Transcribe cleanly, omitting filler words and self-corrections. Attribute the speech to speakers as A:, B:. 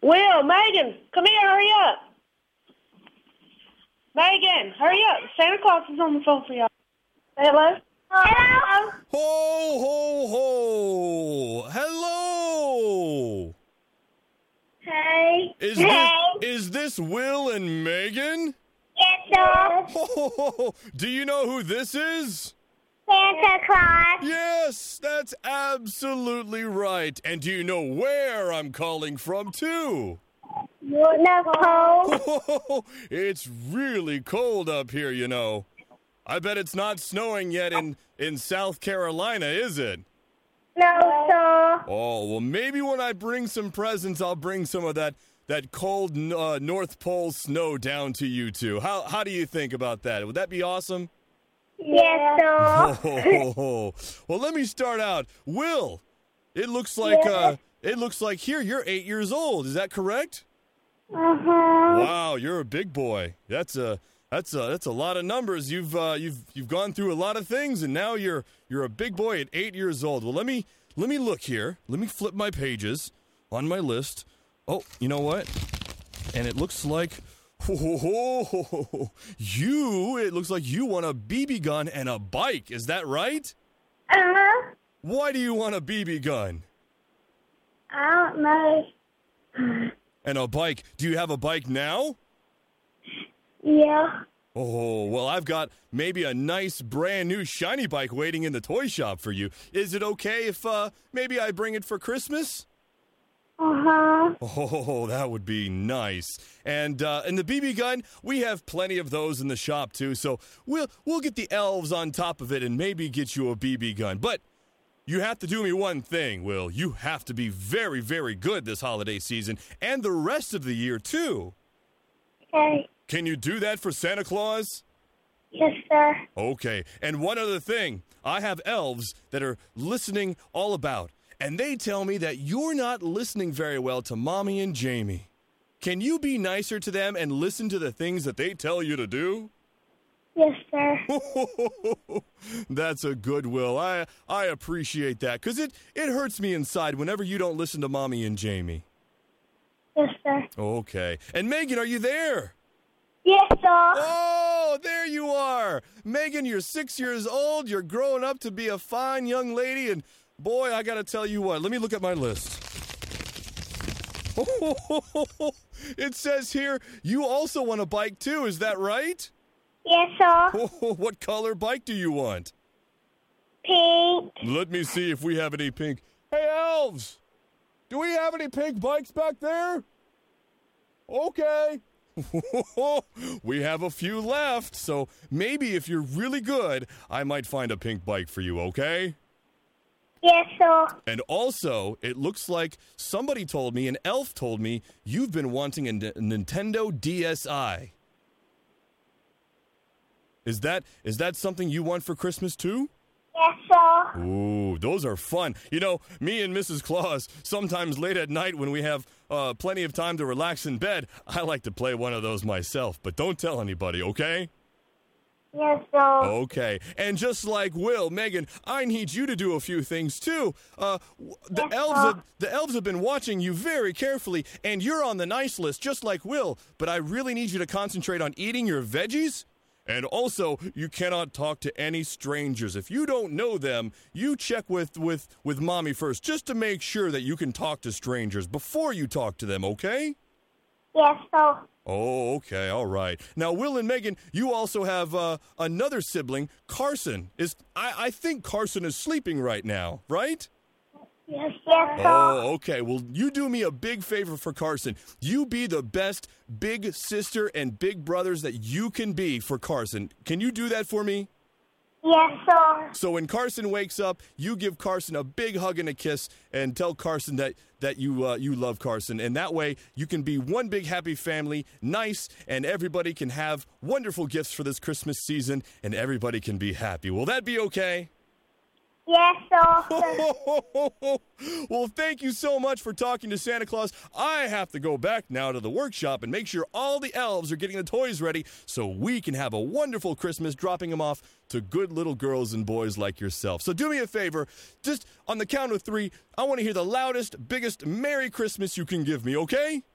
A: Will, Megan, come here, hurry up. Megan, hurry up. Santa Claus is on the phone for y'all. Say hello.
B: Hello.
C: Ho, ho, ho. Hello.
B: Hey.
C: Is this Will and Megan?
B: Yes, sir.
C: Ho. Do you know who this is?
B: Santa Claus.
C: Yes, that's absolutely right. And do you know where I'm calling from, too?
B: North Pole.
C: It's really cold up here, you know. I bet it's not snowing yet in South Carolina, is it?
B: No, sir.
C: Oh, well, maybe when I bring some presents, I'll bring some of that cold North Pole snow down to you two. How do you think about that? Would that be awesome?
B: Yes, sir.
C: Oh, well, let me start out. Will, it looks like here you're 8 years old. Is that correct?
B: Uh-huh.
C: Wow, you're a big boy. That's a lot of numbers. You've gone through a lot of things, and now you're a big boy at 8 years old. Well, let me look here. Let me flip my pages on my list. Oh, you know what? And it looks like it looks like you want a BB gun and a bike. Is that right?
B: Uh-huh.
C: Why do you want a BB gun?
B: I don't know.
C: And a bike. Do you have a bike now?
B: Yeah.
C: Oh, well, I've got maybe a nice brand new shiny bike waiting in the toy shop for you. Is it okay if maybe I bring it for Christmas?
B: Uh-huh.
C: Oh, that would be nice. And the BB gun, we have plenty of those in the shop too. So we'll get the elves on top of it and maybe get you a BB gun. But you have to do me one thing, Will. You have to be very, very good this holiday season and the rest of the year too.
B: Okay.
C: Can you do that for Santa Claus?
B: Yes, sir.
C: Okay. And one other thing, I have elves that are listening all about. And they tell me that you're not listening very well to Mommy and Jamie. Can you be nicer to them and listen to the things that they tell you to do?
B: Yes, sir.
C: That's a good Will. I appreciate that because it hurts me inside whenever you don't listen to Mommy and Jamie.
B: Yes, sir.
C: Okay. And Megan, are you there?
B: Yes, sir.
C: Oh, there you are. Megan, you're 6 years old. You're growing up to be a fine young lady. And boy, I got to tell you what. Let me look at my list. It says here you also want a bike too. Is that right?
B: Yes, sir.
C: What color bike do you want?
B: Pink.
C: Let me see if we have any pink. Hey, elves. Do we have any pink bikes back there? Okay. We have a few left, so maybe if you're really good, I might find a pink bike for you, okay?
B: Yes, sir.
C: And also, it looks like somebody told me, an elf told me, you've been wanting a Nintendo DSi. Is that something you want for Christmas too?
B: Yes, sir.
C: Ooh, those are fun. You know, me and Mrs. Claus, sometimes late at night when we have plenty of time to relax in bed, I like to play one of those myself. But don't tell anybody, okay?
B: Yes, sir.
C: Okay. And just like Will, Megan, I need you to do a few things too. The elves have been watching you very carefully, and you're on the nice list just like Will. But I really need you to concentrate on eating your veggies. And also, you cannot talk to any strangers. If you don't know them, you check with Mommy first, just to make sure that you can talk to strangers before you talk to them, okay?
B: Yes, sir.
C: Oh, okay, all right. Now, Will and Megan, you also have another sibling, Carson. I think Carson is sleeping right now, right?
B: Yes, sir.
C: Oh, okay. Well, you do me a big favor for Carson. You be the best big sister and big brothers that you can be for Carson. Can you do that for me?
B: Yes, sir.
C: So when Carson wakes up, you give Carson a big hug and a kiss and tell Carson that you love Carson. And that way, you can be one big happy family, nice, and everybody can have wonderful gifts for this Christmas season, and everybody can be happy. Will that be okay?
B: Yes, sir.
C: Well, thank you so much for talking to Santa Claus. I have to go back now to the workshop and make sure all the elves are getting the toys ready so we can have a wonderful Christmas, dropping them off to good little girls and boys like yourself. So do me a favor, just on the count of 3, I want to hear the loudest, biggest Merry Christmas you can give me, okay?